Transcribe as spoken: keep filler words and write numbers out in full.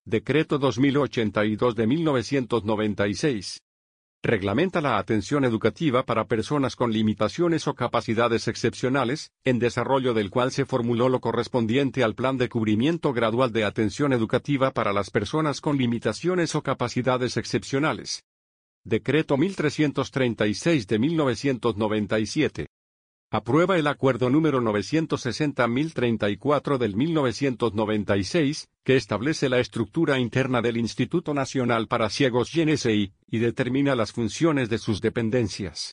Decreto dos mil ochenta y dos de mil novecientos noventa y seis. Reglamenta la atención educativa para personas con limitaciones o capacidades excepcionales, en desarrollo del cual se formuló lo correspondiente al Plan de Cubrimiento Gradual de Atención Educativa para las personas con limitaciones o capacidades excepcionales. Decreto mil trescientos treinta y seis de mil novecientos noventa y siete. Aprueba el Acuerdo número novecientos sesenta guion mil treinta y cuatro del mil novecientos noventa y seis, que establece la estructura interna del Instituto Nacional para Ciegos y N S I, y determina las funciones de sus dependencias.